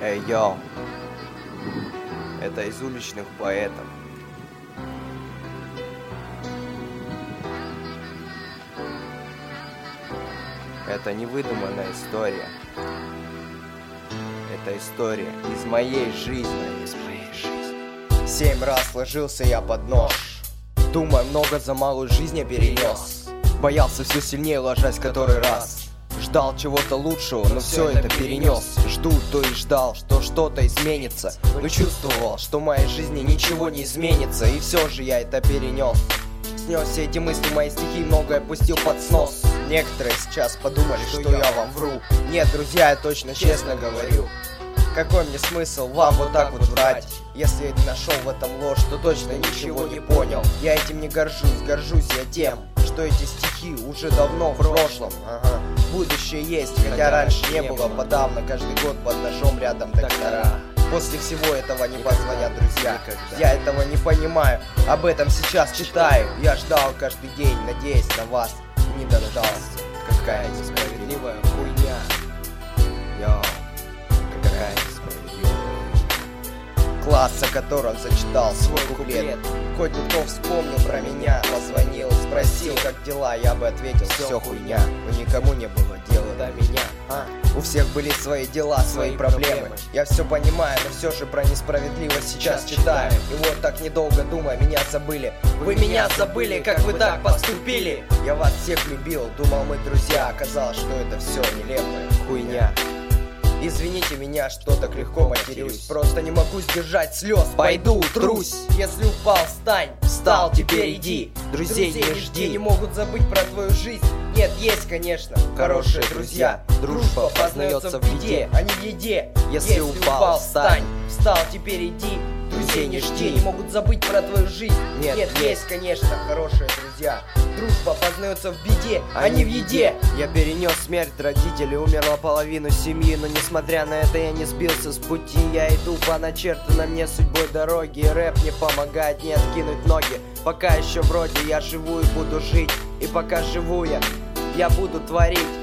Эй, йоу, это из уличных поэтов. Это не выдуманная история. Это история из моей жизни. 7 раз ложился я под нож, думая, много за малую жизнь я перенес. Боялся все сильнее, ложась который раз. Ждал чего-то лучшего, но все это перенес. Жду, то и ждал, что что-то изменится, но чувствовал, что в моей жизни ничего не изменится. И все же я это перенес. Снес все эти мысли, мои стихи многое пустил под снос. Некоторые сейчас подумали, что я вам вру. Нет, друзья, я точно честно говорю. Какой мне смысл вам вот так вот врать? Если я не нашел в этом ложь, то точно ничего не понял. Я этим не горжусь, горжусь я тем, что эти стихи уже давно в прошлом. Ага. Будущее есть, хотя раньше не было подавно. Каждый год под ножом рядом доктора. После всего этого не позвонят друзья. Я этого не понимаю, об этом сейчас читаю. Я ждал каждый день, надеясь на вас, не дождался. Какая несправедливая хуйня. Йоу, какая несправедливая. Класс, о котором зачитал свой куплет. Хоть кто вспомнил про меня, позвонил, спросил, как дела, я бы ответил, все хуйня. Но никому не было дела до меня. У всех были свои дела, свои проблемы. Я все понимаю, но все же про несправедливость сейчас читаю. И вот так недолго думая, меня забыли. Вы меня забыли, как вы так поступили. Я вас всех любил, думал мы друзья. Оказалось, что это все нелепая хуйня. Извините меня, что так легко матерюсь. Просто не могу сдержать слез. Пойду, трусь. Если упал, встань. Встал, теперь иди. Друзей не жди. Не могут забыть про твою жизнь. Нет, есть, конечно, хорошие друзья. Дружба познается в беде, а не в еде. Если упал, встань. Встал, теперь иди. Друзей не жди. Не могут забыть про твою жизнь. Нет, есть, конечно, хорошие друзья. Дружба познается в беде, а не в еде. Я перенес смерть родителей, умерла половина семьи. Но несмотря на это я не сбился с пути. Я иду по начертанной мне судьбой дороги. И рэп не помогает не откинуть ноги. Пока еще вроде я живу и буду жить. И пока живу я буду творить.